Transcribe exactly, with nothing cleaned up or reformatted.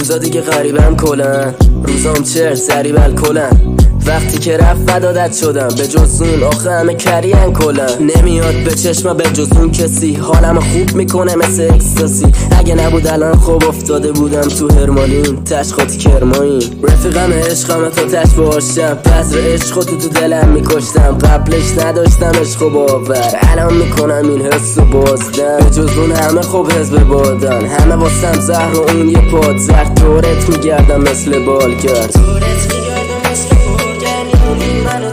روزا دیگه غریبم کلن، روزام چرت سریع بالکلن. وقتی که رفت عادت شدم به جز اون، آخه همه کرین کلن. نمیاد به چشم به جز اون کسی، حالم خوب میکنه مثل اکستاسی. اگه نبود الان خوب افتاده بودم تو هرمالین، تشخاط کرمایین. رفیقم عشقم تا تش باشم، پس عشق تو تو دلم میکشتم. قبلش نداشتم عشق و باور، الان میکنم این حس و بازدم. به جز اون همه خوب حزب بادن، همه واسم زهر و اون یه پاد زهر. دورت میگردم مثل بالگرد، دورت میگردم مثل بالگرد.